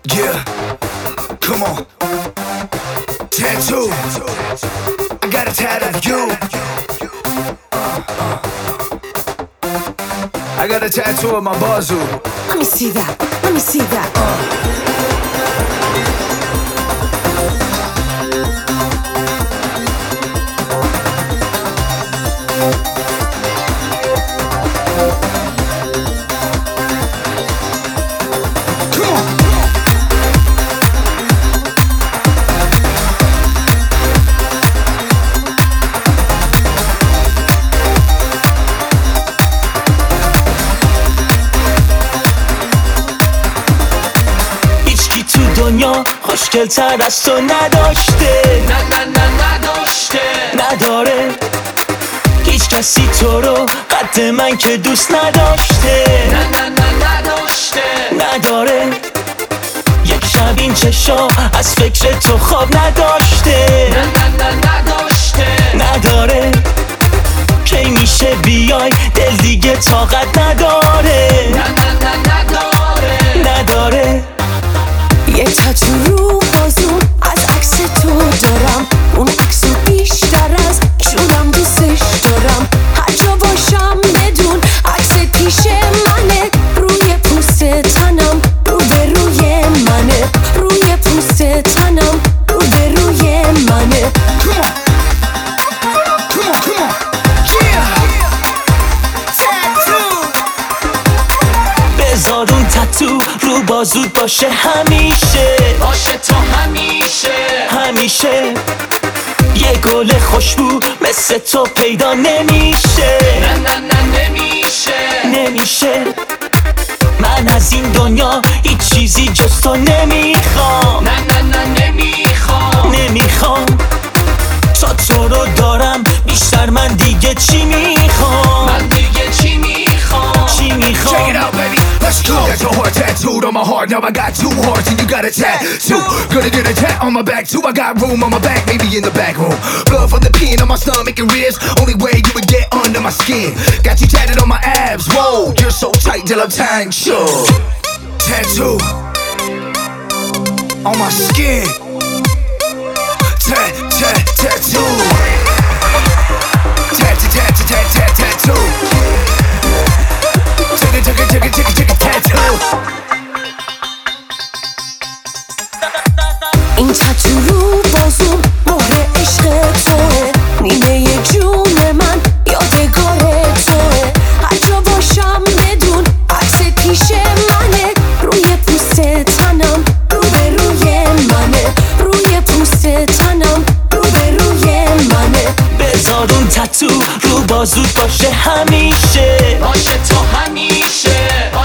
Yeah, come on. Tattoo. I got a tattoo of you. I got a tattoo of my bazoo. Let me see that. Let me see that. دنیا خوشگل‌تر از تو نداشته، نداشته، نداره هیچ کسی تو رو قد من که دوست نداشته، نداشته، نداره یک شب این چشا از فکر تو خواب نداشته، نداشته، نداره کی میشه بیای دل دیگه طاقت نداره، نداره یه تاتو رو بازون از عکس تو دارم، اون عکسو بیشتر از جونم دوستش دارم. هر جا باشم بدون عکس پیش منه، روی پوست تنم رو به روی منه، روی پوست تنم رو به روی منه. بذار اون تتو رو بازود باشه همیشه، باشه تا همیشه، همیشه یه گل خوشبو مثل تو پیدا نمیشه، نمیشه، نمیشه من از این دنیا هیچ چیزی جز تو نمیخوام، نمیخوام، نمیخوام تا تو رو دارم بیشتر من دیگه چی میخوام، من دیگه چی میخوام، چی Check it میخوام. out, baby. Let's go. Got your heart tattooed on my heart. Now I got two hearts and you got a tattoo. Gonna get a tat on my back too. I got room on my back, maybe in the back room. Blood from the peeing on my stomach and ribs. Only way you would get under my skin. Got you tatted on my abs. Whoa, you're so tight till I'm tying sure. Tattoo on my skin. Tattoo. Tattoo. Take a tattoo. این تاتو رو بازون مهر عشق توه، نیمه جون من یادگار توه. هر جا باشم بدون عکس پیش منه، روی پوست تنم رو به روی منه، روی پوست تنم رو به روی منه. بذار اون تتو رو بازود باشه همیشه، باشه تا همیشه،